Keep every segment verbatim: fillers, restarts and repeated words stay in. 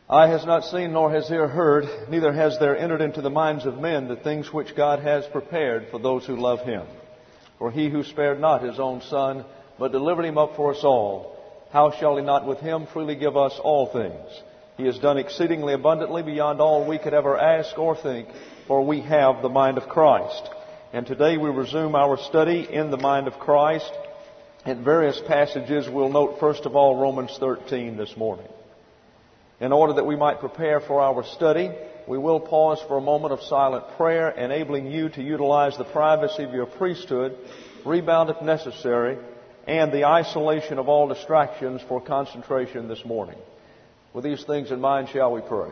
Eye has not seen, nor has ear heard, neither has there entered into the minds of men the things which God has prepared for those who love Him. For He who spared not His own Son, but delivered Him up for us all, how shall He not with Him freely give us all things? He has done exceedingly abundantly beyond all we could ever ask or think, for we have the mind of Christ. And today we resume our study in the mind of Christ. In various passages, we'll note first of all Romans thirteen this morning. In order that we might prepare for our study, we will pause for a moment of silent prayer, enabling you to utilize the privacy of your priesthood, rebound if necessary, and the isolation of all distractions for concentration this morning. With these things in mind, shall we pray?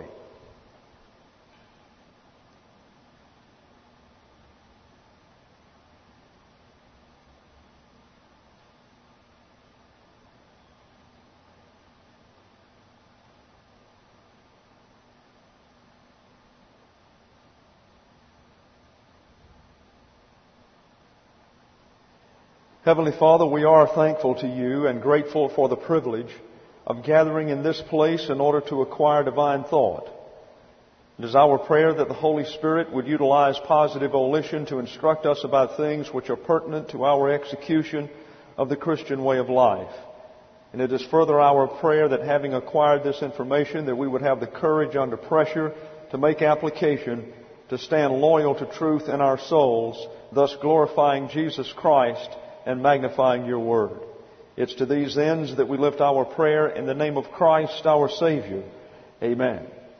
Heavenly Father, we are thankful to You and grateful for the privilege of gathering in this place in order to acquire divine thought. It is our prayer that the Holy Spirit would utilize positive volition to instruct us about things which are pertinent to our execution of the Christian way of life. And it is further our prayer that having acquired this information, that we would have the courage under pressure to make application, to stand loyal to truth in our souls, thus glorifying Jesus Christ and magnifying Your Word. It's to these ends that we lift our prayer in the name of Christ our Savior. Amen.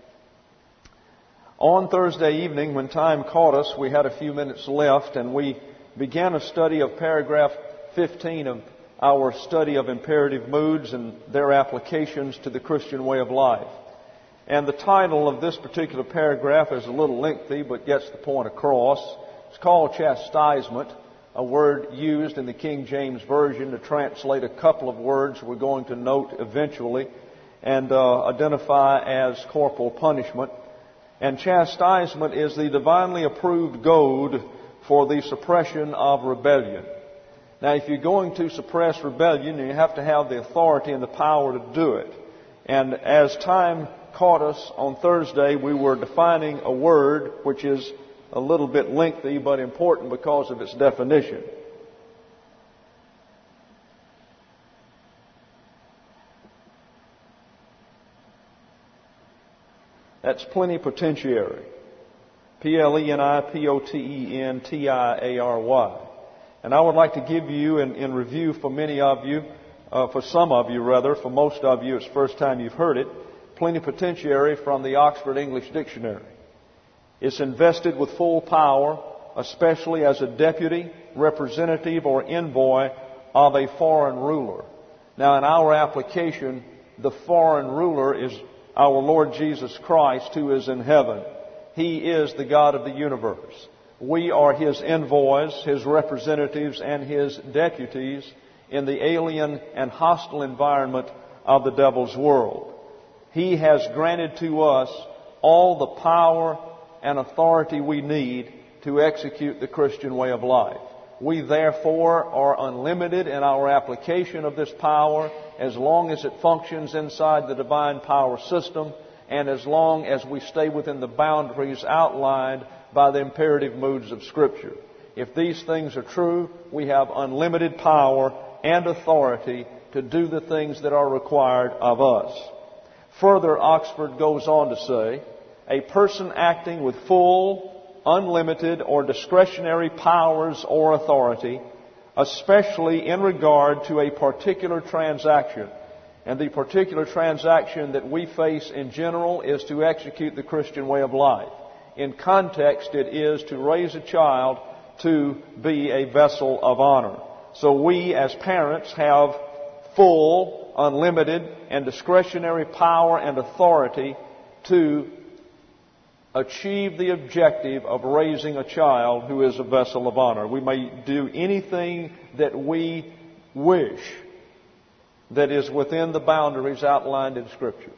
On Thursday evening, when time caught us, we had a few minutes left, and we began a study of paragraph fifteen of our study of imperative moods and their applications to the Christian way of life. And the title of this particular paragraph is a little lengthy, but gets the point across. It's called Chastisement, a word used in the King James Version to translate a couple of words we're going to note eventually and uh, identify as corporal punishment. And chastisement is the divinely approved goad for the suppression of rebellion. Now, if you're going to suppress rebellion, you have to have the authority and the power to do it. And as time caught us on Thursday, we were defining a word which is a little bit lengthy, but important because of its definition. That's plenipotentiary. P L E N I P O T E N T I A R Y. And I would like to give you, in, in review for many of you, uh, for some of you rather, for most of you it's the first time you've heard it, plenipotentiary from the Oxford English Dictionary. It's invested with full power, especially as a deputy, representative, or envoy of a foreign ruler. Now, in our application, the foreign ruler is our Lord Jesus Christ, who is in heaven. He is the God of the universe. We are His envoys, His representatives, and His deputies in the alien and hostile environment of the devil's world. He has granted to us all the power and authority we need to execute the Christian way of life. We therefore are unlimited in our application of this power as long as it functions inside the divine power system and as long as we stay within the boundaries outlined by the imperative moods of Scripture. If these things are true, we have unlimited power and authority to do the things that are required of us. Further, Oxford goes on to say, a person acting with full, unlimited, or discretionary powers or authority, especially in regard to a particular transaction. And the particular transaction that we face in general is to execute the Christian way of life. In context, it is to raise a child to be a vessel of honor. So we as parents have full, unlimited, and discretionary power and authority to achieve the objective of raising a child who is a vessel of honor. We may do anything that we wish that is within the boundaries outlined in Scripture.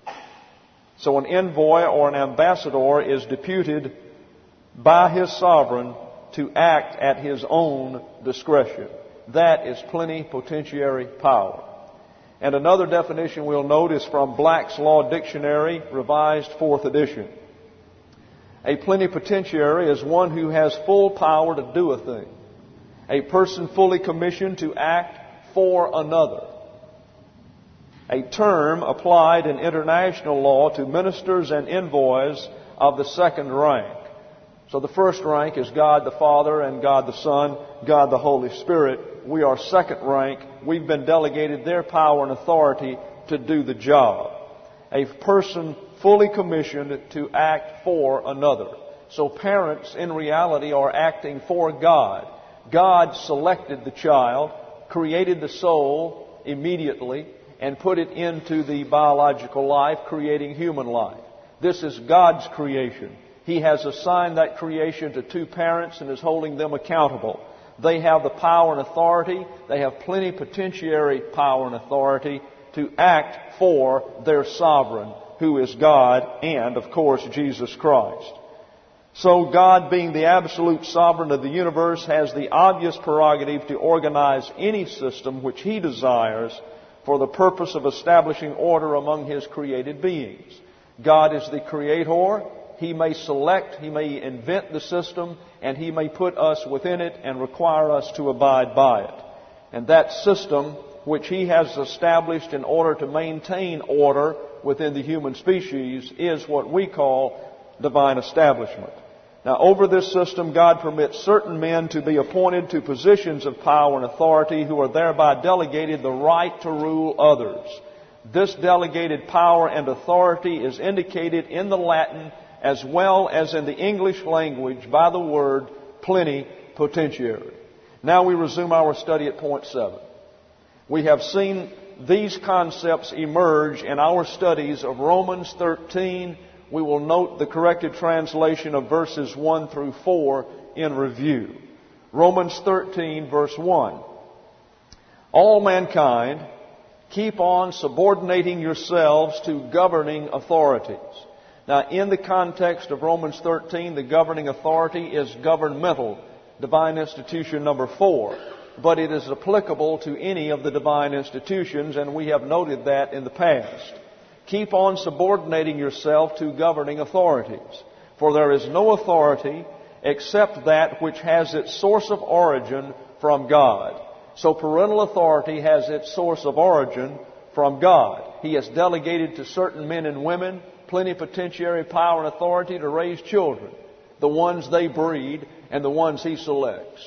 So an envoy or an ambassador is deputed by his sovereign to act at his own discretion. That is plenipotentiary power. And another definition we'll note is from Black's Law Dictionary, Revised fourth edition. A plenipotentiary is one who has full power to do a thing. A person fully commissioned to act for another. A term applied in international law to ministers and envoys of the second rank. So the first rank is God the Father and God the Son, God the Holy Spirit. We are second rank. We've been delegated their power and authority to do the job. A person fully commissioned to act for another. So parents, in reality, are acting for God. God selected the child, created the soul immediately, and put it into the biological life, creating human life. This is God's creation. He has assigned that creation to two parents and is holding them accountable. They have the power and authority. They have plenipotentiary power and authority to act for their sovereign, who is God and, of course, Jesus Christ. So God, being the absolute sovereign of the universe, has the obvious prerogative to organize any system which He desires for the purpose of establishing order among His created beings. God is the creator. He may select, He may invent the system, and He may put us within it and require us to abide by it. And that system, which He has established in order to maintain order within the human species, is what we call divine establishment. Now, over this system, God permits certain men to be appointed to positions of power and authority who are thereby delegated the right to rule others. This delegated power and authority is indicated in the Latin as well as in the English language by the word plenipotentiary. Now we resume our study at point seven. We have seen these concepts emerge in our studies of Romans thirteen. We will note the corrected translation of verses one through four in review. Romans thirteen, verse one. All mankind, keep on subordinating yourselves to governing authorities. Now, in the context of Romans thirteen, the governing authority is governmental, divine institution number four. But it is applicable to any of the divine institutions, and we have noted that in the past. Keep on subordinating yourself to governing authorities. For there is no authority except that which has its source of origin from God. So parental authority has its source of origin from God. He has delegated to certain men and women plenipotentiary power and authority to raise children, the ones they breed and the ones He selects.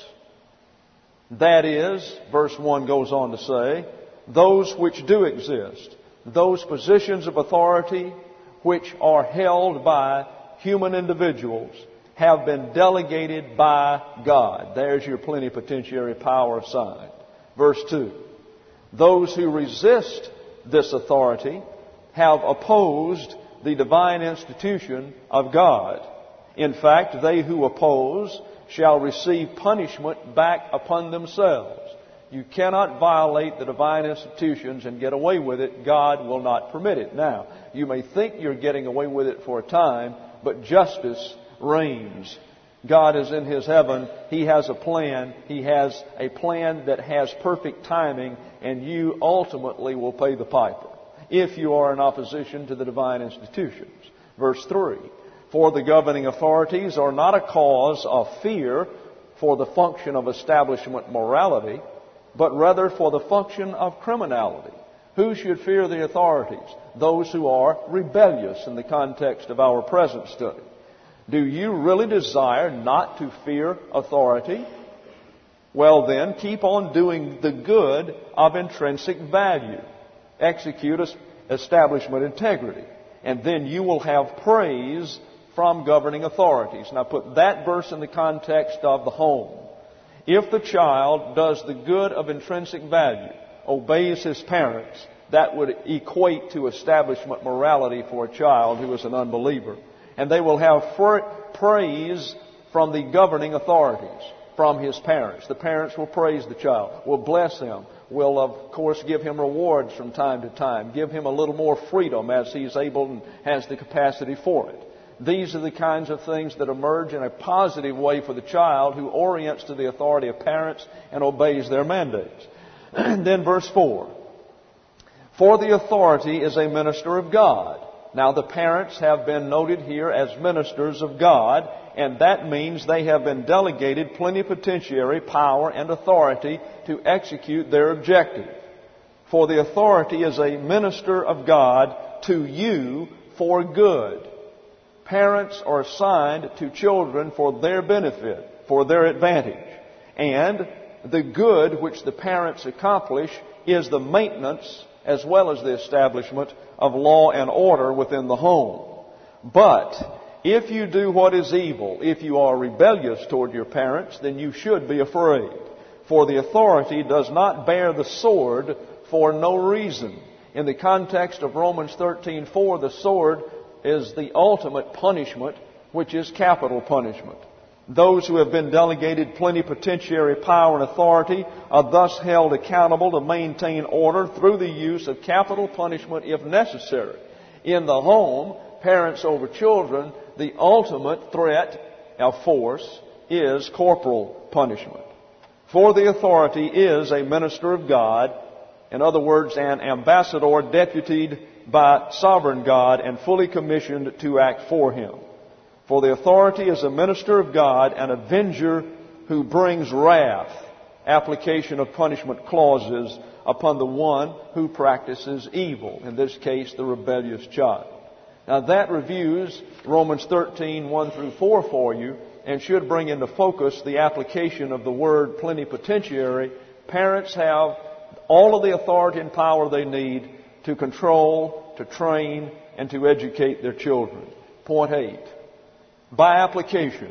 That is, verse one goes on to say, those which do exist, those positions of authority which are held by human individuals, have been delegated by God. There's your plenipotentiary power assigned. Verse two. Those who resist this authority have opposed the divine institution of God. In fact, they who oppose shall receive punishment back upon themselves. You cannot violate the divine institutions and get away with it. God will not permit it. Now, you may think you're getting away with it for a time, but justice reigns. God is in His heaven. He has a plan. He has a plan that has perfect timing, and you ultimately will pay the piper if you are in opposition to the divine institutions. Verse three. For the governing authorities are not a cause of fear for the function of establishment morality, but rather for the function of criminality. Who should fear the authorities? Those who are rebellious in the context of our present study. Do you really desire not to fear authority? Well then, keep on doing the good of intrinsic value. Execute establishment integrity. And then you will have praise from governing authorities. Now put that verse in the context of the home. If the child does the good of intrinsic value, obeys his parents, that would equate to establishment morality for a child who is an unbeliever. And they will have praise from the governing authorities, from his parents. The parents will praise the child, will bless him, will of course give him rewards from time to time, give him a little more freedom as he's able and has the capacity for it. These are the kinds of things that emerge in a positive way for the child who orients to the authority of parents and obeys their mandates. And then verse four. For the authority is a minister of God. Now the parents have been noted here as ministers of God, and that means they have been delegated plenipotentiary power and authority to execute their objective. For the authority is a minister of God to you for good. Parents are assigned to children for their benefit, for their advantage. And the good which the parents accomplish is the maintenance as well as the establishment of law and order within the home. But if you do what is evil, if you are rebellious toward your parents, then you should be afraid. For the authority does not bear the sword for no reason. In the context of Romans thirteen four, the sword is the ultimate punishment, which is capital punishment. Those who have been delegated plenipotentiary power and authority are thus held accountable to maintain order through the use of capital punishment if necessary. In the home, parents over children, the ultimate threat of force is corporal punishment. For the authority is a minister of God, in other words, an ambassador deputied by sovereign God and fully commissioned to act for Him. For the authority is a minister of God, an avenger who brings wrath, application of punishment clauses upon the one who practices evil, in this case the rebellious child. Now that reviews Romans thirteen, one through four for you, and should bring into focus the application of the word plenipotentiary. Parents have all of the authority and power they need to control, to train, and to educate their children. Point eight. By application,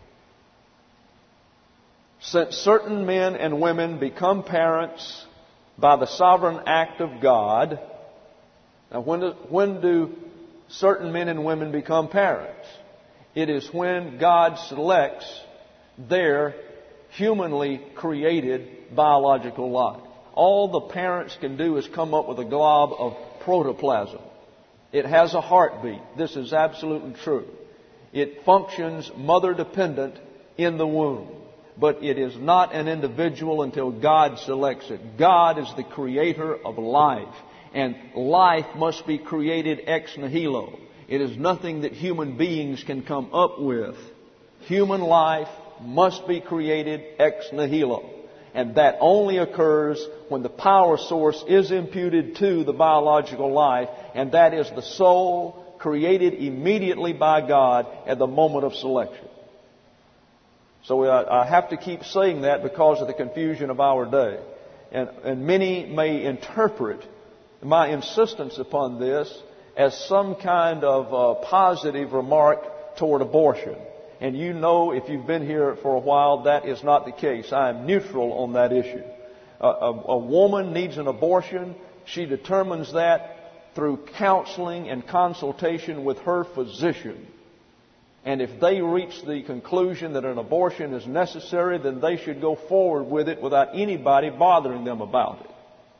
since certain men and women become parents by the sovereign act of God. Now, when do, when do certain men and women become parents? It is when God selects their humanly created biological life. All the parents can do is come up with a glob of protoplasm. It has a heartbeat. This is absolutely true. It functions mother-dependent in the womb. But it is not an individual until God selects it. God is the creator of life. And life must be created ex nihilo. It is nothing that human beings can come up with. Human life must be created ex nihilo. And that only occurs when the power source is imputed to the biological life, and that is the soul created immediately by God at the moment of selection. So I have to keep saying that because of the confusion of our day. And, and many may interpret my insistence upon this as some kind of uh, positive remark toward abortion. And you know, if you've been here for a while, that is not the case. I am neutral on that issue. A, a, a woman needs an abortion. She determines that through counseling and consultation with her physician. And if they reach the conclusion that an abortion is necessary, then they should go forward with it without anybody bothering them about it.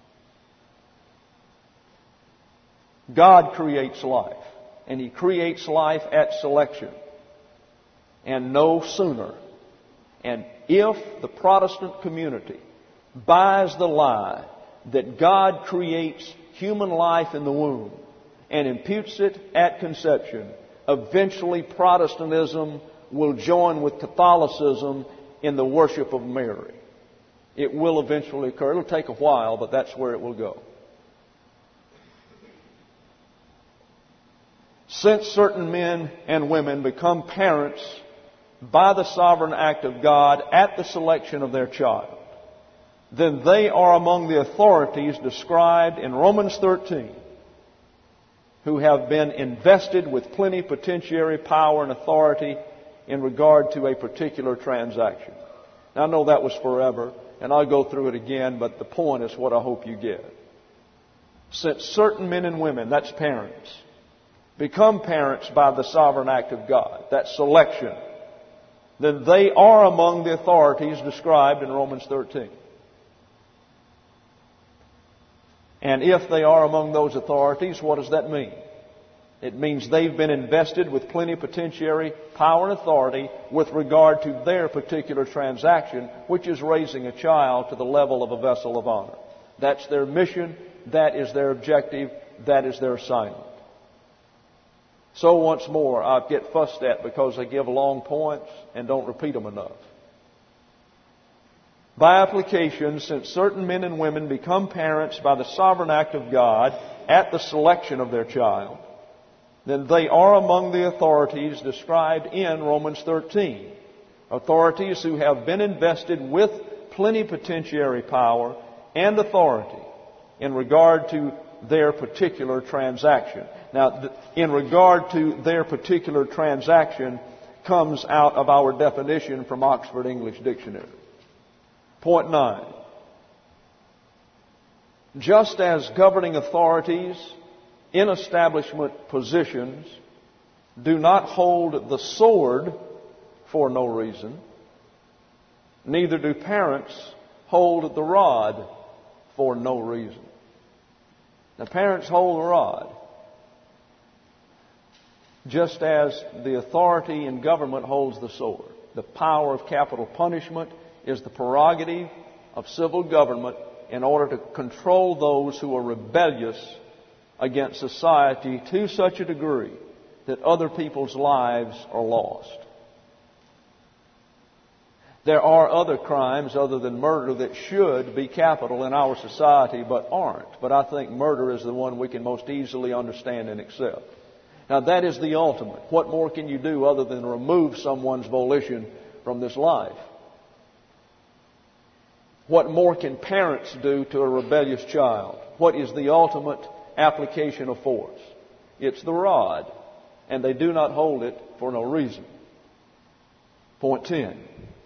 God creates life, and He creates life at selection, and no sooner. And if the Protestant community buys the lie that God creates human life in the womb and imputes it at conception, eventually Protestantism will join with Catholicism in the worship of Mary. It will eventually occur. It'll take a while, but that's where it will go. Since certain men and women become parents by the sovereign act of God at the selection of their child, then they are among the authorities described in Romans thirteen, who have been invested with plenipotentiary power and authority in regard to a particular transaction. Now, I know that was forever, and I'll go through it again, but the point is what I hope you get. Since certain men and women, that's parents, become parents by the sovereign act of God, that selection, then they are among the authorities described in Romans thirteen. And if they are among those authorities, what does that mean? It means they've been invested with plenipotentiary power and authority with regard to their particular transaction, which is raising a child to the level of a vessel of honor. That's their mission, That is their objective. That is their assignment. So once more, I get fussed at because I give long points and don't repeat them enough. By application, since certain men and women become parents by the sovereign act of God at the selection of their child, then they are among the authorities described in Romans thirteen. Authorities who have been invested with plenipotentiary power and authority in regard to their particular transaction. Now, in regard to their particular transaction comes out of our definition from Oxford English Dictionary. Point nine. Just as governing authorities in establishment positions do not hold the sword for no reason, neither do parents hold the rod for no reason. Now, parents hold the rod, just as the authority in government holds the sword. The power of capital punishment is the prerogative of civil government in order to control those who are rebellious against society to such a degree that other people's lives are lost. There are other crimes other than murder that should be capital in our society but aren't. But I think murder is the one we can most easily understand and accept. Now that is the ultimate. What more can you do other than remove someone's volition from this life? What more can parents do to a rebellious child? What is the ultimate application of force? It's the rod, and they do not hold it for no reason. Point ten.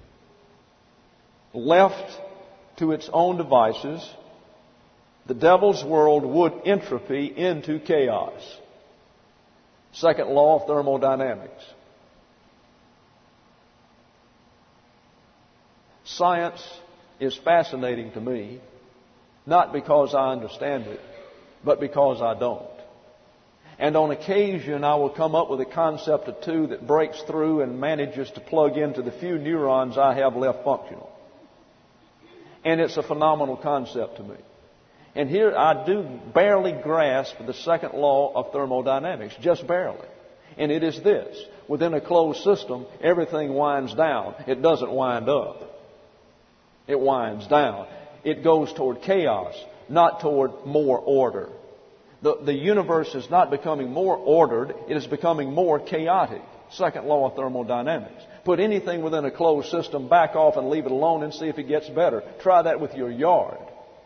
Left to its own devices, the devil's world would entropy into chaos. Second law of thermodynamics. Science is fascinating to me, not because I understand it, but because I don't. And on occasion, I will come up with a concept or two that breaks through and manages to plug into the few neurons I have left functional. And it's a phenomenal concept to me. And here I do barely grasp the second law of thermodynamics, just barely. And it is this: within a closed system, everything winds down. It doesn't wind up. It winds down. It goes toward chaos, not toward more order. The, the universe is not becoming more ordered, it is becoming more chaotic. Second law of thermodynamics. Put anything within a closed system, back off and leave it alone and see if it gets better. Try that with your yard.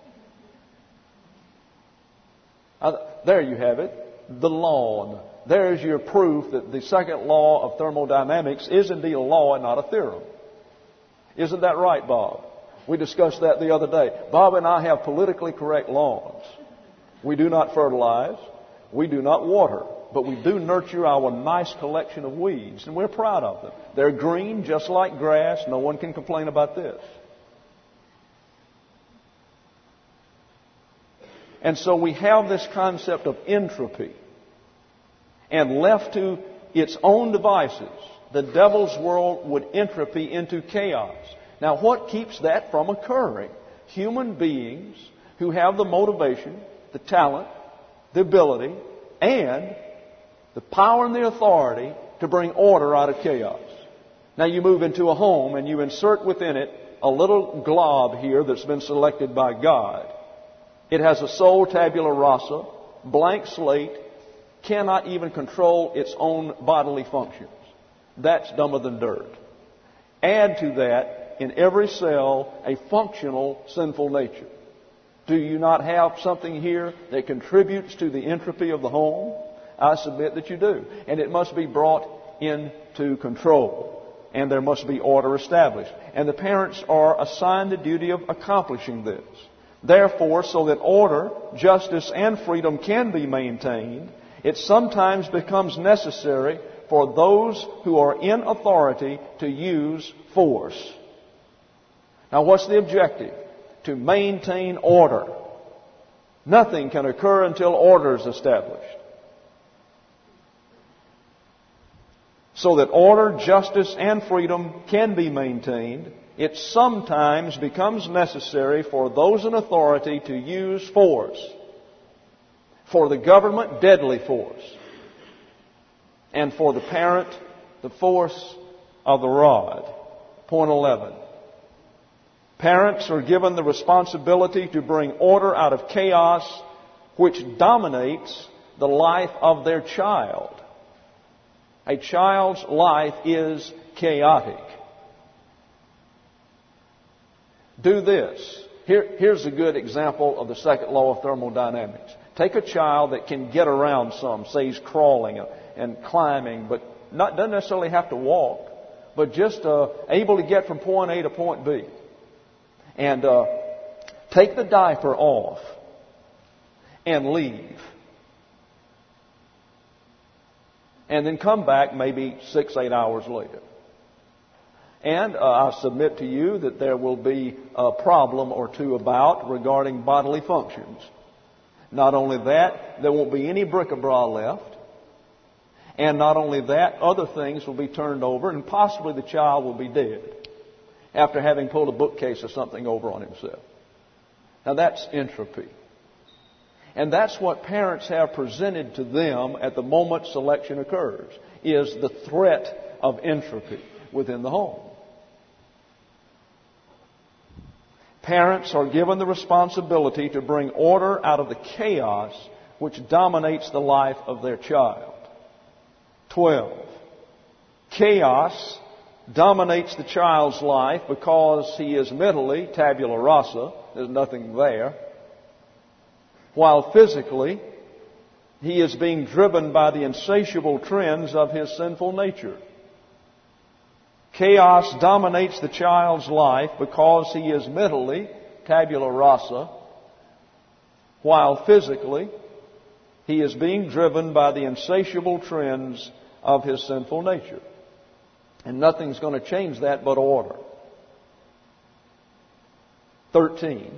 Uh, there you have it. The lawn. There's your proof that the second law of thermodynamics is indeed a law and not a theorem. Isn't that right, Bob? We discussed that the other day. Bob and I have politically correct lawns. We do not fertilize. We do not water. But we do nurture our nice collection of weeds, and we're proud of them. They're green, just like grass. No one can complain about this. And so we have this concept of entropy. And left to its own devices, the devil's world would entropy into chaos. Now, what keeps that from occurring? Human beings who have the motivation, the talent, the ability, and the power and the authority to bring order out of chaos. Now you move into a home and you insert within it a little glob here that's been selected by God. It has a sole tabula rasa, blank slate, cannot even control its own bodily functions. That's dumber than dirt. Add to that, in every cell, a functional sinful nature. Do you not have something here that contributes to the entropy of the home? I submit that you do. And it must be brought into control. And there must be order established. And the parents are assigned the duty of accomplishing this. Therefore, so that order, justice, and freedom can be maintained, it sometimes becomes necessary for those who are in authority to use force. Now, what's the objective? To maintain order. Nothing can occur until order is established. So that order, justice, and freedom can be maintained, it sometimes becomes necessary for those in authority to use force. For the government, deadly force. And for the parent, the force of the rod. Point eleven. Parents are given the responsibility to bring order out of chaos which dominates the life of their child. A child's life is chaotic. Do this. Here, here's a good example of the second law of thermodynamics. Take a child that can get around some, say he's crawling and climbing, but not, doesn't necessarily have to walk, but just uh, able to get from point A to point B. And uh, take the diaper off and leave. And then come back maybe six, eight hours later. And uh, I submit to you that there will be a problem or two about regarding bodily functions. Not only that, there won't be any bric-a-brac left. And not only that, other things will be turned over, and possibly the child will be dead after having pulled a bookcase or something over on himself. Now that's entropy. And that's what parents have presented to them at the moment selection occurs, is the threat of entropy within the home. Parents are given the responsibility to bring order out of the chaos which dominates the life of their child. twelve. Chaos dominates the child's life because he is mentally tabula rasa. There's nothing there. While physically, he is being driven by the insatiable trends of his sinful nature. Chaos dominates the child's life because he is mentally tabula rasa, while physically, he is being driven by the insatiable trends of his sinful nature. And nothing's going to change that but order. thirteen.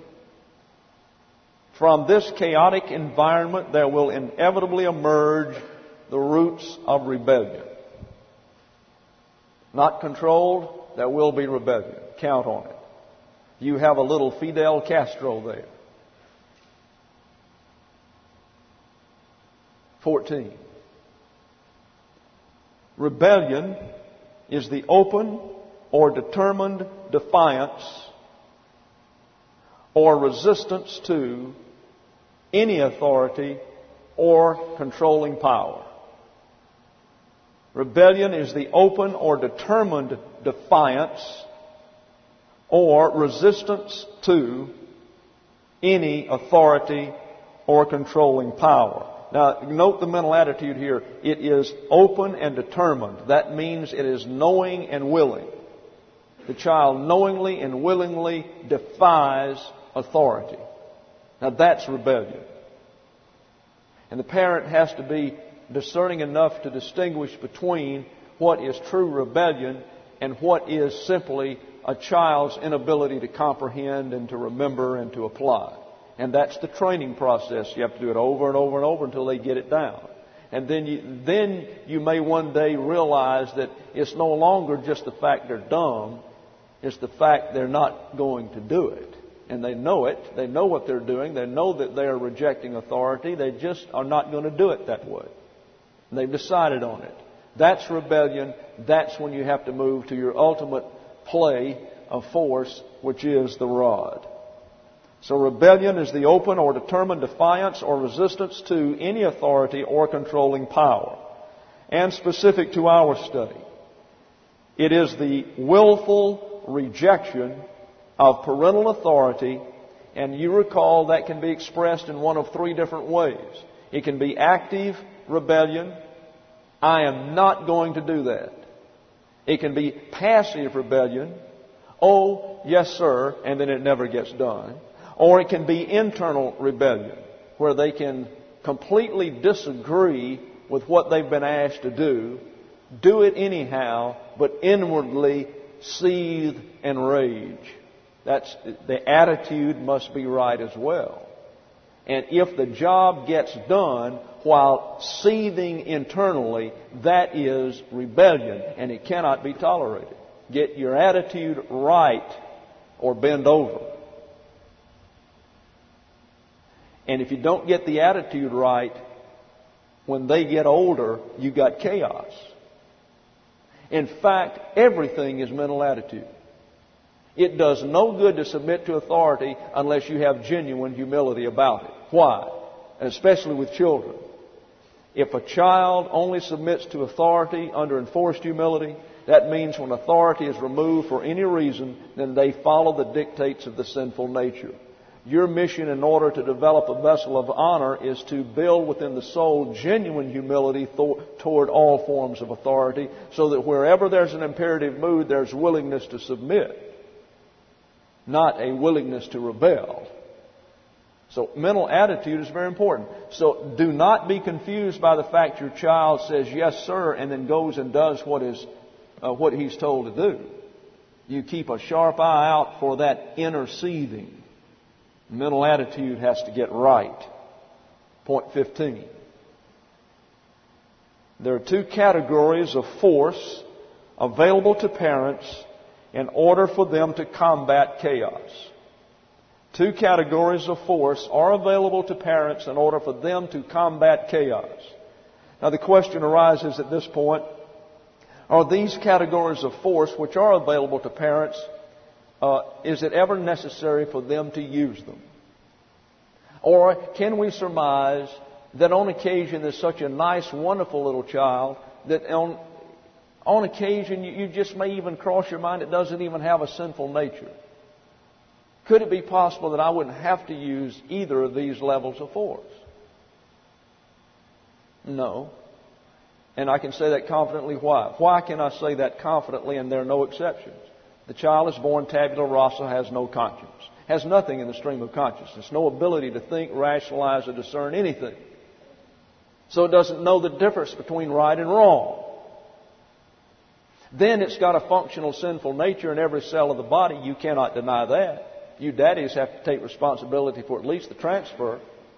From this chaotic environment, there will inevitably emerge the roots of rebellion. Not controlled, there will be rebellion. Count on it. You have a little Fidel Castro there. fourteen. Rebellion is the open or determined defiance or resistance to any authority or controlling power. Rebellion is the open or determined defiance or resistance to any authority or controlling power. Now, note the mental attitude here. It is open and determined. That means it is knowing and willing. The child knowingly and willingly defies authority. Now, that's rebellion. And the parent has to be discerning enough to distinguish between what is true rebellion and what is simply a child's inability to comprehend and to remember and to apply. And that's the training process. You have to do it over and over and over until they get it down. And then you, then you may one day realize that it's no longer just the fact they're dumb. It's the fact they're not going to do it. And they know it. They know what they're doing. They know that they are rejecting authority. They just are not going to do it that way. And they've decided on it. That's rebellion. That's when you have to move to your ultimate play of force, which is the rod. So rebellion is the open or determined defiance or resistance to any authority or controlling power. And specific to our study, it is the willful rejection of parental authority, and you recall that can be expressed in one of three different ways. It can be active rebellion. I am not going to do that. It can be passive rebellion. Oh, yes, sir, and then it never gets done. Or it can be internal rebellion, where they can completely disagree with what they've been asked to do, do it anyhow, but inwardly seethe and rage. That's, the attitude must be right as well. And if the job gets done while seething internally, that is rebellion, and it cannot be tolerated. Get your attitude right or bend over. And if you don't get the attitude right, when they get older, you got chaos. In fact, everything is mental attitude. It does no good to submit to authority unless you have genuine humility about it. Why? Especially with children. If a child only submits to authority under enforced humility, that means when authority is removed for any reason, then they follow the dictates of the sinful nature. Your mission in order to develop a vessel of honor is to build within the soul genuine humility th- toward all forms of authority, so that wherever there's an imperative mood, there's willingness to submit, not a willingness to rebel. So mental attitude is very important. So do not be confused by the fact your child says, yes, sir, and then goes and does what is uh, what he's told to do. You keep a sharp eye out for that inner seething. Mental attitude has to get right. Point fifteen. There are two categories of force available to parents in order for them to combat chaos. Two categories of force are available to parents in order for them to combat chaos. Now the question arises at this point, are these categories of force which are available to parents, uh, is it ever necessary for them to use them? Or can we surmise that on occasion there's such a nice, wonderful little child that on, on occasion you, you just may even cross your mind it doesn't even have a sinful nature? Could it be possible that I wouldn't have to use either of these levels of force? No. And I can say that confidently. Why? Why can I say that confidently and there are no exceptions? The child is born tabula rasa, has no conscience. Has nothing in the stream of consciousness. No ability to think, rationalize, or discern anything. So it doesn't know the difference between right and wrong. Then it's got a functional sinful nature in every cell of the body. You cannot deny that. You daddies have to take responsibility for at least the transfer.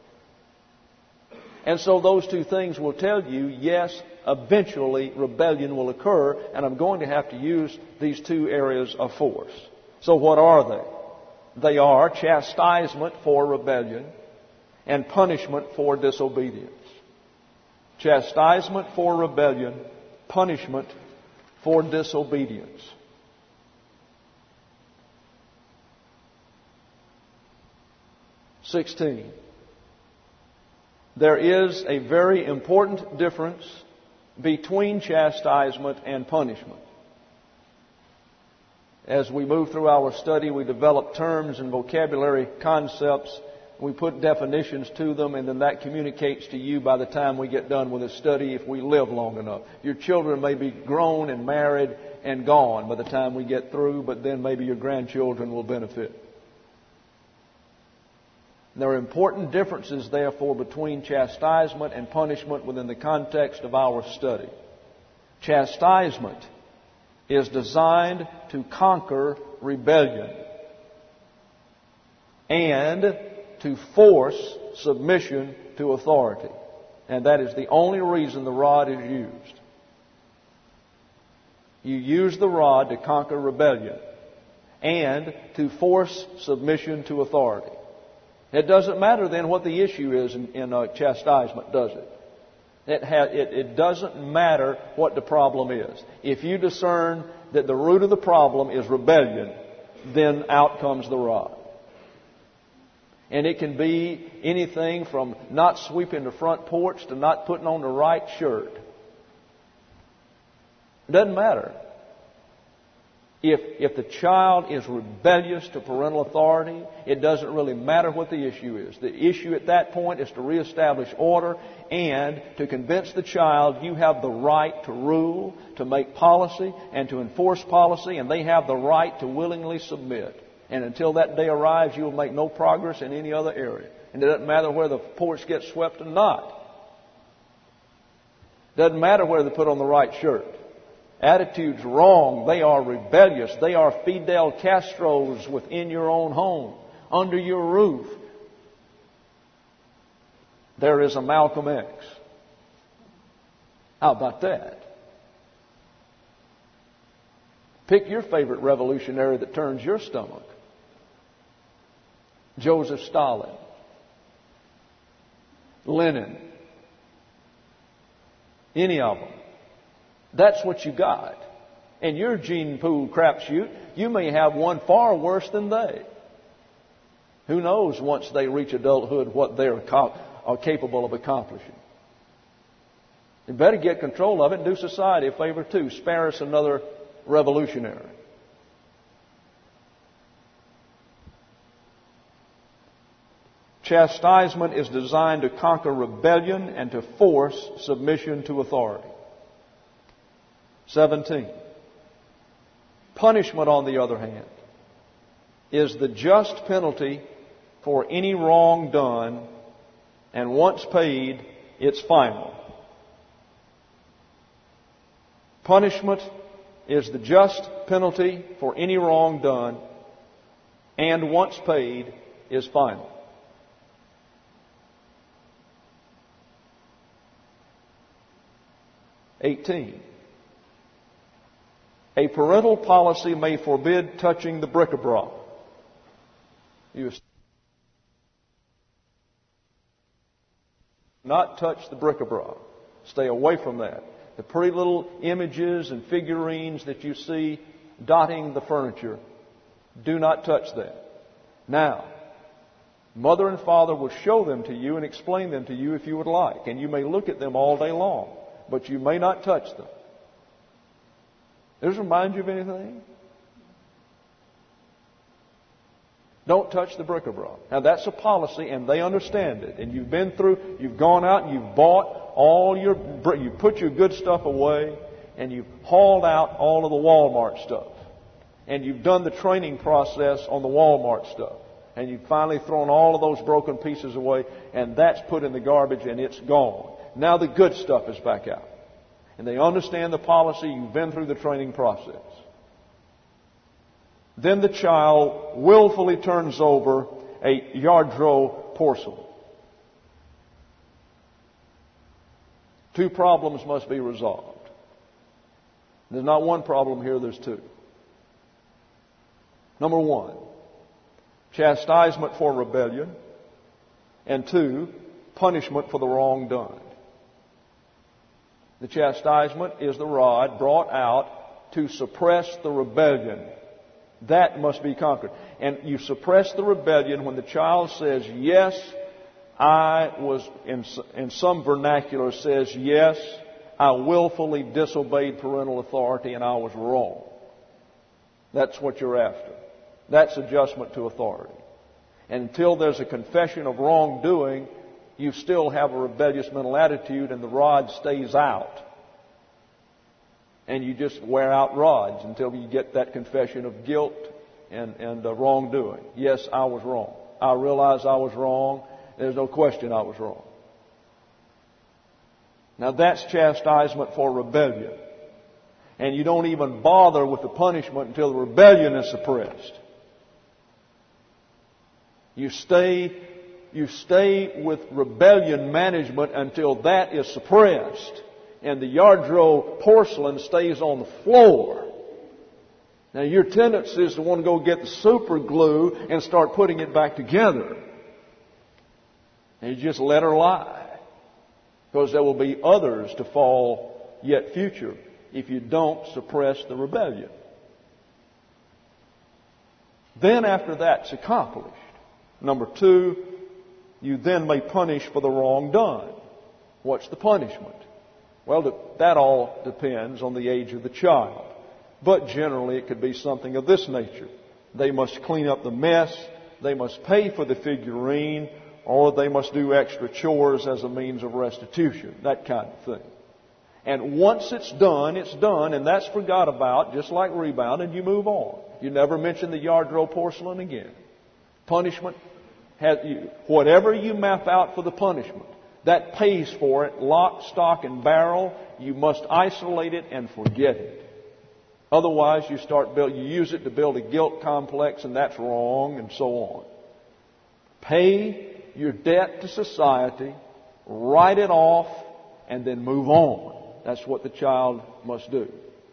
And so those two things will tell you, yes, eventually rebellion will occur, and I'm going to have to use these two areas of force. So what are they? They are chastisement for rebellion and punishment for disobedience. Chastisement for rebellion, punishment for disobedience. sixteen. There is a very important difference between chastisement and punishment. As we move through our study, we develop terms and vocabulary concepts. We put definitions to them, and then that communicates to you by the time we get done with the study if we live long enough. Your children may be grown and married and gone by the time we get through, but then maybe your grandchildren will benefit. There are important differences, therefore, between chastisement and punishment within the context of our study. Chastisement is designed to conquer rebellion and to force submission to authority. And that is the only reason the rod is used. You use the rod to conquer rebellion and to force submission to authority. It doesn't matter then what the issue is in, in uh, chastisement, does it? It, ha- it, it doesn't matter what the problem is. If you discern that the root of the problem is rebellion, then out comes the rod. And it can be anything from not sweeping the front porch to not putting on the right shirt. It doesn't matter. If, if the child is rebellious to parental authority, it doesn't really matter what the issue is. The issue at that point is to reestablish order and to convince the child you have the right to rule, to make policy, and to enforce policy, and they have the right to willingly submit. And until that day arrives, you will make no progress in any other area. And it doesn't matter whether the porch gets swept or not. It doesn't matter whether they put on the right shirt. Attitude's wrong. They are rebellious. They are Fidel Castros within your own home, under your roof. There is a Malcolm X. How about that? Pick your favorite revolutionary that turns your stomach. Joseph Stalin. linen, any of them. That's what you got. And your gene pool crapshoot, you may have one far worse than they. Who knows once they reach adulthood what they're are capable of accomplishing. You better get control of it and do society a favor too. Spare us another revolutionary. Chastisement is designed to conquer rebellion and to force submission to authority. seventeen. Punishment, on the other hand, is the just penalty for any wrong done, and once paid, it's final. Punishment is the just penalty for any wrong done, and once paid, is final. eighteen. A parental policy may forbid touching the bric-a-brac. You not touch the bric-a-brac. Stay away from that. The pretty little images and figurines that you see dotting the furniture, do not touch that. Now, mother and father will show them to you and explain them to you if you would like. And you may look at them all day long, but you may not touch them. Does this remind you of anything? Don't touch the bric-a-brac. Now that's a policy, and they understand it. And you've been through, you've gone out and you've bought all your, you put your good stuff away, and you've hauled out all of the Walmart stuff. And you've done the training process on the Walmart stuff. And you've finally thrown all of those broken pieces away, and that's put in the garbage and it's gone. Now the good stuff is back out. And they understand the policy. You've been through the training process. Then the child willfully turns over a Yardro porcelain. Two problems must be resolved. There's not one problem here, there's two. Number one, chastisement for rebellion. And two, punishment for the wrong done. The chastisement is the rod brought out to suppress the rebellion. That must be conquered. And you suppress the rebellion when the child says, yes, I was, in, in some vernacular says, yes, I willfully disobeyed parental authority and I was wrong. That's what you're after. That's adjustment to authority. And until there's a confession of wrongdoing, you still have a rebellious mental attitude and the rod stays out. And you just wear out rods until you get that confession of guilt and, and uh, wrongdoing. Yes, I was wrong. I realize I was wrong. There's no question I was wrong. Now that's chastisement for rebellion. And you don't even bother with the punishment until the rebellion is suppressed. You stay You stay with rebellion management until that is suppressed. And the Yardro porcelain stays on the floor. Now your tendency is to want to go get the super glue and start putting it back together. And you just let her lie. Because there will be others to fall yet future if you don't suppress the rebellion. Then after that's accomplished, number two, you then may punish for the wrong done. What's the punishment? Well, that all depends on the age of the child. But generally it could be something of this nature. They must clean up the mess, they must pay for the figurine, or they must do extra chores as a means of restitution. That kind of thing. And once it's done, it's done, and that's forgot about, just like rebound, and you move on. You never mention the Yardro porcelain again. Punishment, has, you, whatever you map out for the punishment, that pays for it, lock, stock, and barrel. You must isolate it and forget it. Otherwise, you start build, you use it to build a guilt complex, and that's wrong, and so on. Pay your debt to society, write it off, and then move on. That's what the child must do.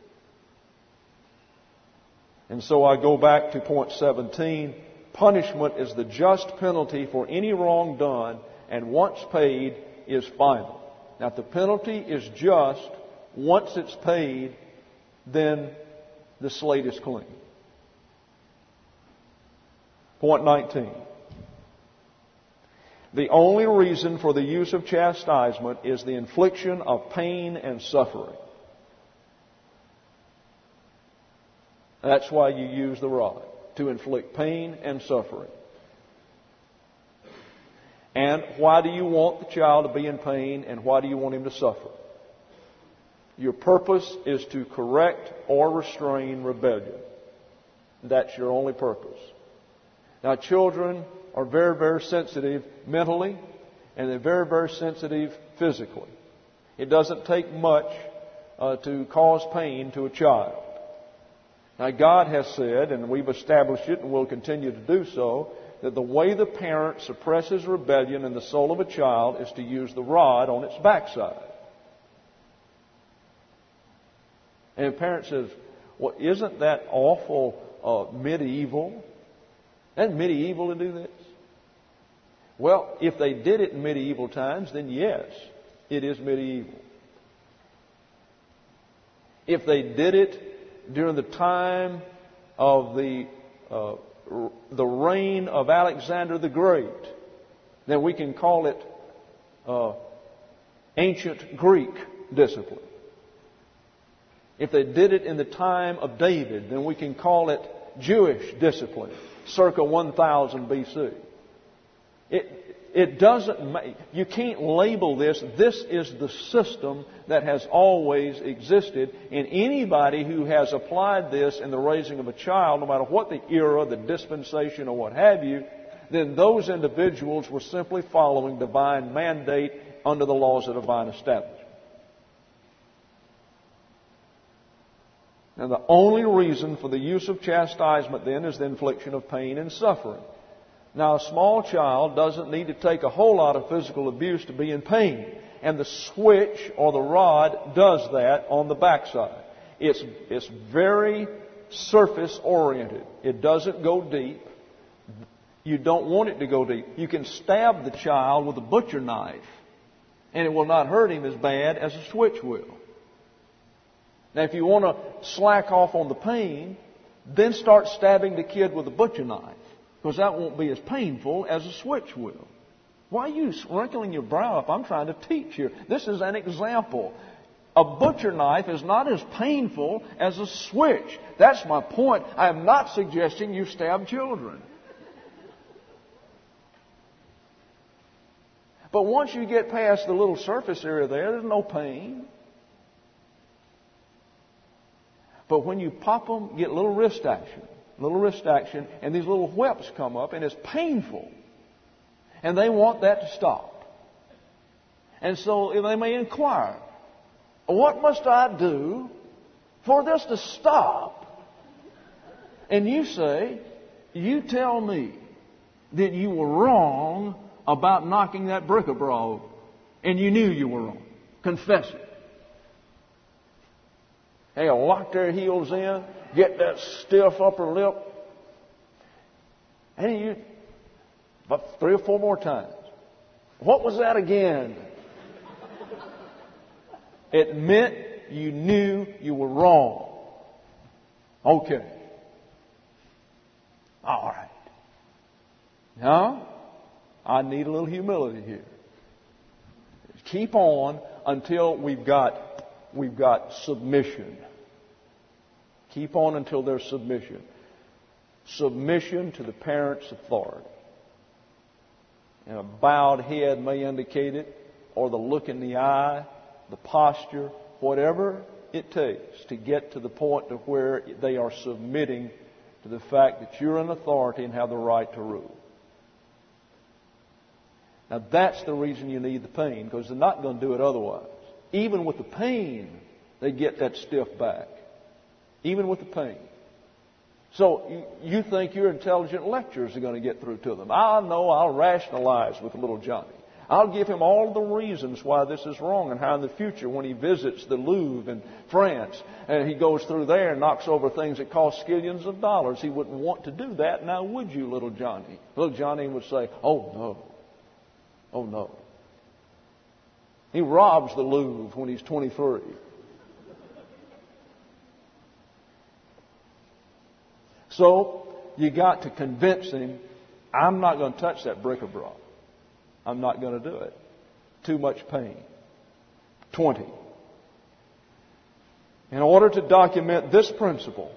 And so I go back to point seventeen. Punishment is the just penalty for any wrong done, and once paid is final. Now, if the penalty is just, once it's paid, then the slate is clean. Point nineteen. The only reason for the use of chastisement is the infliction of pain and suffering. That's why you use the rod, to inflict pain and suffering. And why do you want the child to be in pain, and why do you want him to suffer? Your purpose is to correct or restrain rebellion. That's your only purpose. Now, children are very, very sensitive mentally, and they're very, very sensitive physically. It doesn't take much uh, to cause pain to a child. Now, God has said, and we've established it and will continue to do so, that the way the parent suppresses rebellion in the soul of a child is to use the rod on its backside. And the parent says, well, isn't that awful uh, medieval? Isn't medieval to do this? Well, if they did it in medieval times, then yes, it is medieval. If they did it during the time of the uh, the reign of Alexander the Great, then we can call it uh, ancient Greek discipline. If they did it in the time of David, then we can call it Jewish discipline, circa one thousand B C. It, it doesn't make, you can't label this. This is the system that has always existed. And anybody who has applied this in the raising of a child, no matter what the era, the dispensation, or what have you, then those individuals were simply following divine mandate under the laws of divine establishment. Now, the only reason for the use of chastisement then is the infliction of pain and suffering. Now, a small child doesn't need to take a whole lot of physical abuse to be in pain. And the switch or the rod does that on the backside. It's, it's very surface oriented. It doesn't go deep. You don't want it to go deep. You can stab the child with a butcher knife, and it will not hurt him as bad as a switch will. Now, if you want to slack off on the pain, then start stabbing the kid with a butcher knife, because that won't be as painful as a switch will. Why are you wrinkling your brow up? I'm trying to teach here. This is an example. A butcher knife is not as painful as a switch. That's my point. I am not suggesting you stab children. But once you get past the little surface area there, there's no pain. But when you pop them, get little wrist action, little wrist action, and these little whelps come up, and it's painful. And they want that to stop. And so they may inquire, what must I do for this to stop? And you say, you tell me that you were wrong about knocking that bric-a-brac over, and you knew you were wrong. Confess it. They'll lock their heels in, get that stiff upper lip, and you, about three or four more times. What was that again? It meant you knew you were wrong. Okay. All right. Now, I need a little humility here. Keep on until we've got we've got submission. Keep on until there's submission. Submission to the parent's authority. And a bowed head may indicate it, or the look in the eye, the posture, whatever it takes to get to the point to where they are submitting to the fact that you're an authority and have the right to rule. Now, that's the reason you need the pain, because they're not going to do it otherwise. Even with the pain, they get that stiff back. Even with the pain. So you think your intelligent lectures are going to get through to them. I know I'll rationalize with little Johnny. I'll give him all the reasons why this is wrong, and how in the future when he visits the Louvre in France and he goes through there and knocks over things that cost skillions of dollars, he wouldn't want to do that. Now would you, little Johnny? Little Johnny would say, oh no. Oh no. He robs the Louvre when he's twenty-three. So you got to convince him, I'm not going to touch that bric-a-brac. I'm not going to do it. Too much pain. twenty. In order to document this principle,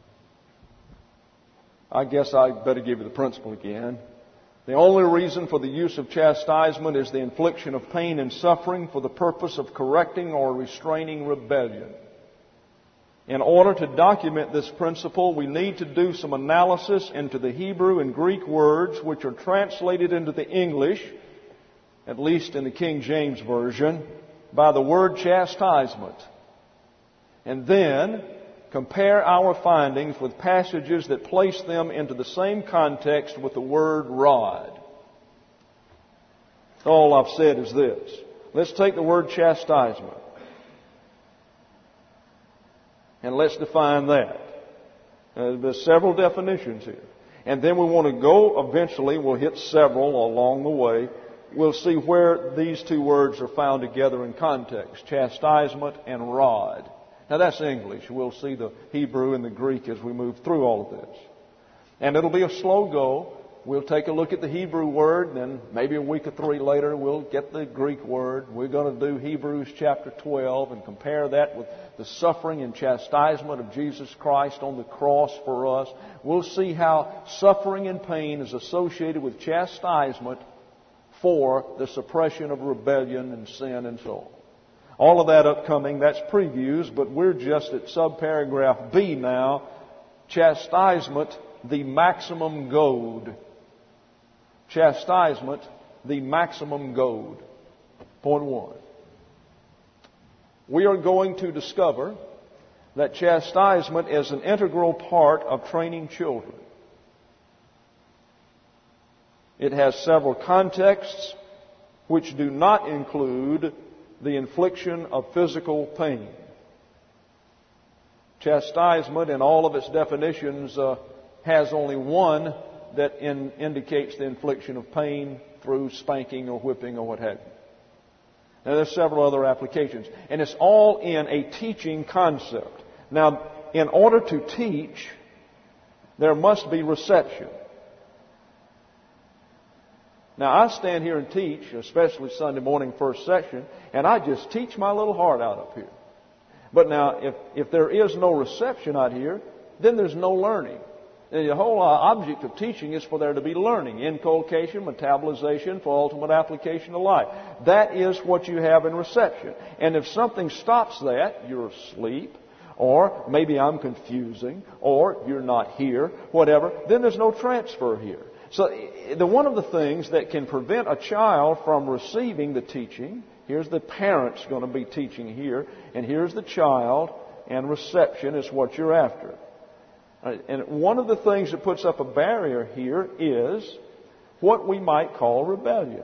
I guess I better give you the principle again. The only reason for the use of chastisement is the infliction of pain and suffering for the purpose of correcting or restraining rebellion. In order to document this principle, we need to do some analysis into the Hebrew and Greek words which are translated into the English, at least in the King James Version, by the word chastisement. And then compare our findings with passages that place them into the same context with the word rod. All I've said is this. Let's take the word chastisement and let's define that. Uh, there's several definitions here. And then we want to go, eventually, we'll hit several along the way. We'll see where these two words are found together in context, chastisement and rod. Now that's English. We'll see the Hebrew and the Greek as we move through all of this. And it'll be a slow go. We'll take a look at the Hebrew word, and then maybe a week or three later we'll get the Greek word. We're going to do Hebrews chapter twelve and compare that with the suffering and chastisement of Jesus Christ on the cross for us. We'll see how suffering and pain is associated with chastisement for the suppression of rebellion and sin and so on. All of that upcoming, that's previews, but we're just at subparagraph B now. Chastisement, the maximum goad. Chastisement, the maximum goad. Point one. We are going to discover that chastisement is an integral part of training children. It has several contexts which do not include the infliction of physical pain. Chastisement, in all of its definitions, uh, has only one that in, indicates the infliction of pain through spanking or whipping or what have you. Now, there's several other applications. And it's all in a teaching concept. Now, in order to teach, there must be reception. Now, I stand here and teach, especially Sunday morning first section, and I just teach my little heart out up here. But now, if, if there is no reception out here, then there's no learning. And the whole object of teaching is for there to be learning, inculcation, metabolization, for ultimate application of life. That is what you have in reception. And if something stops that, you're asleep, or maybe I'm confusing, or you're not here, whatever, then there's no transfer here. So the, one of the things that can prevent a child from receiving the teaching, here's the parents going to be teaching here, and here's the child, and reception is what you're after. And one of the things that puts up a barrier here is what we might call rebellion,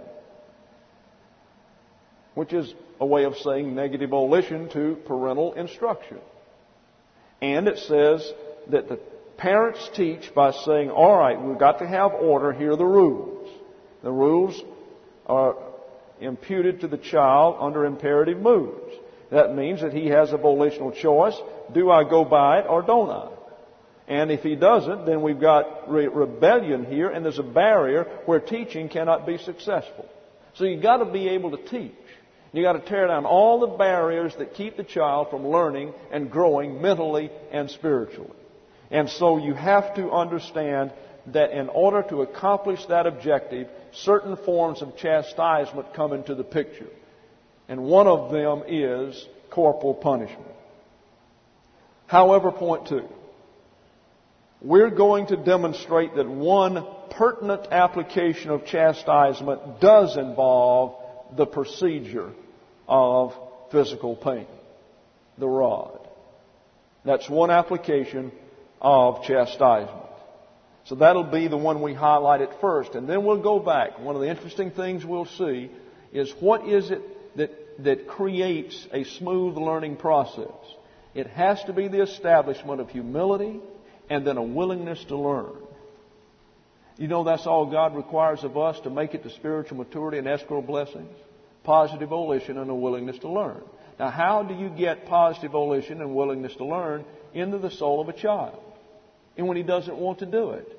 which is a way of saying negative volition to parental instruction. And it says that the parents teach by saying, all right, we've got to have order. Here are the rules. The rules are imputed to the child under imperative moods. That means that he has a volitional choice. Do I go by it or don't I? And if he doesn't, then we've got re- rebellion here, and there's a barrier where teaching cannot be successful. So you've got to be able to teach. You've got to tear down all the barriers that keep the child from learning and growing mentally and spiritually. And so you have to understand that in order to accomplish that objective, certain forms of chastisement come into the picture. And one of them is corporal punishment. However, point two, we're going to demonstrate that one pertinent application of chastisement does involve the procedure of physical pain, the rod. That's one application of chastisement. So that'll be the one we highlight at first, and then we'll go back. One of the interesting things we'll see is what is it that, that creates a smooth learning process. It has to be the establishment of humility and then a willingness to learn. You know that's all God requires of us to make it to spiritual maturity and escrow blessings? Positive volition and a willingness to learn. Now, how do you get positive volition and willingness to learn into the soul of a child? And when he doesn't want to do it?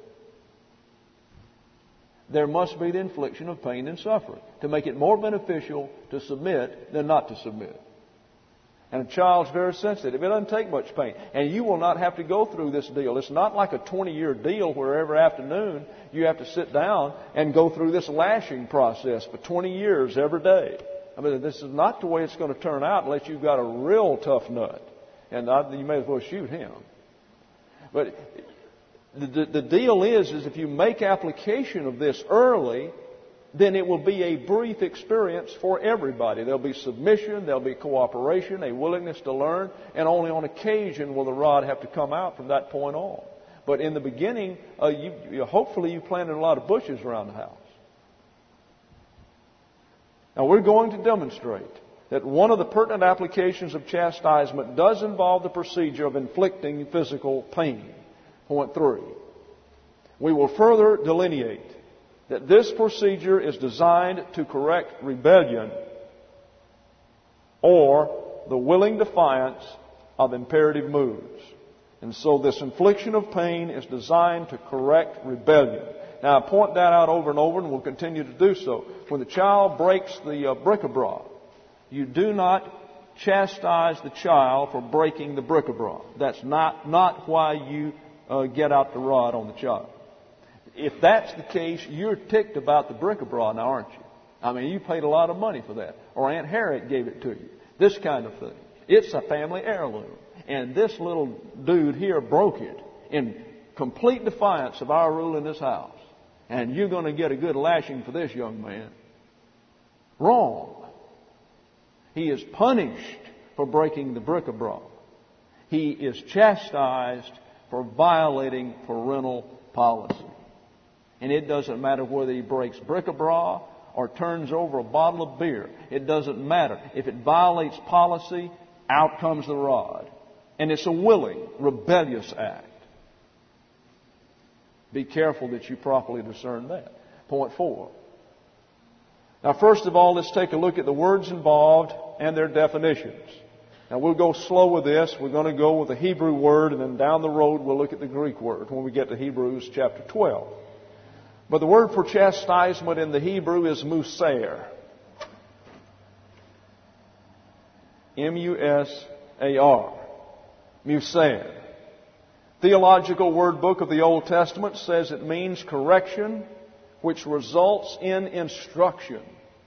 There must be the infliction of pain and suffering to make it more beneficial to submit than not to submit. And a child's very sensitive. It doesn't take much pain. And you will not have to go through this deal. It's not like a twenty-year deal where every afternoon you have to sit down and go through this lashing process for twenty years every day. I mean, this is not the way it's going to turn out unless you've got a real tough nut. And you may as well shoot him. But the, the deal is, is if you make application of this early, then it will be a brief experience for everybody. There'll be submission, there'll be cooperation, a willingness to learn, and only on occasion will the rod have to come out from that point on. But in the beginning, uh, you, you, hopefully you planted a lot of bushes around the house. Now we're going to demonstrate that one of the pertinent applications of chastisement does involve the procedure of inflicting physical pain. Point three. We will further delineate that this procedure is designed to correct rebellion or the willing defiance of imperative moods. And so this infliction of pain is designed to correct rebellion. Now, I point that out over and over, and we'll continue to do so. When the child breaks the uh, bric-a-brac, you do not chastise the child for breaking the bric-a-brac. That's not, not why you uh, get out the rod on the child. If that's the case, you're ticked about the bric-a-brac now, aren't you? I mean, you paid a lot of money for that. Or Aunt Harriet gave it to you. This kind of thing. It's a family heirloom. And this little dude here broke it in complete defiance of our rule in this house. And you're going to get a good lashing for this, young man. Wrong. He is punished for breaking the bric-a-brac. He is chastised for violating parental policy. And it doesn't matter whether he breaks bric-a-brac or turns over a bottle of beer. It doesn't matter. If it violates policy, out comes the rod. And it's a willing, rebellious act. Be careful that you properly discern that. Point four. Now, first of all, let's take a look at the words involved and their definitions. Now, we'll go slow with this. We're going to go with the Hebrew word, and then down the road we'll look at the Greek word when we get to Hebrews chapter twelve. But the word for chastisement in the Hebrew is musair. M U S A R. Musair. Theological Word Book of the Old Testament says it means correction which results in instruction.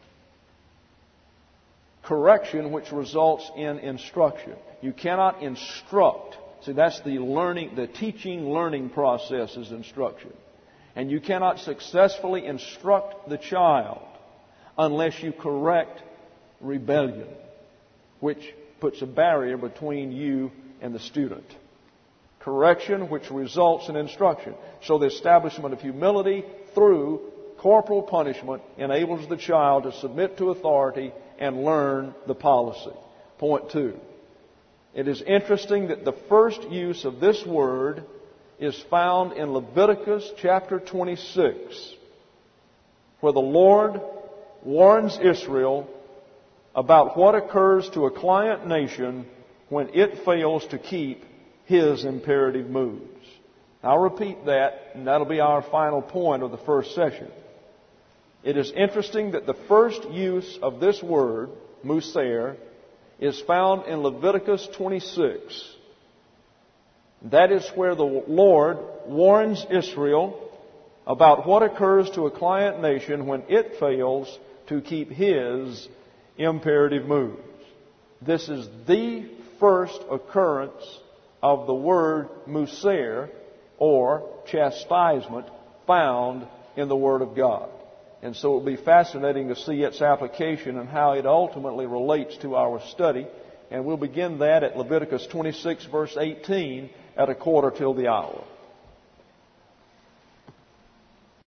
Correction which results in instruction. You cannot instruct. See, that's the learning, the teaching learning process is instruction. And you cannot successfully instruct the child unless you correct rebellion, which puts a barrier between you and the student. Correction which results in instruction. So the establishment of humility through corporal punishment enables the child to submit to authority and learn the policy. Point two. It is interesting that the first use of this word is found in Leviticus chapter twenty-six, where the Lord warns Israel about what occurs to a client nation when it fails to keep His imperative moods. I'll repeat that, and that'll be our final point of the first session. It is interesting that the first use of this word, musair, is found in Leviticus twenty-six. That is where the Lord warns Israel about what occurs to a client nation when it fails to keep His imperative moods. This is the first occurrence of the word musair, or chastisement, found in the Word of God. And so it will be fascinating to see its application and how it ultimately relates to our study. And we'll begin that at Leviticus twenty-six, verse eighteen, at a quarter till the hour.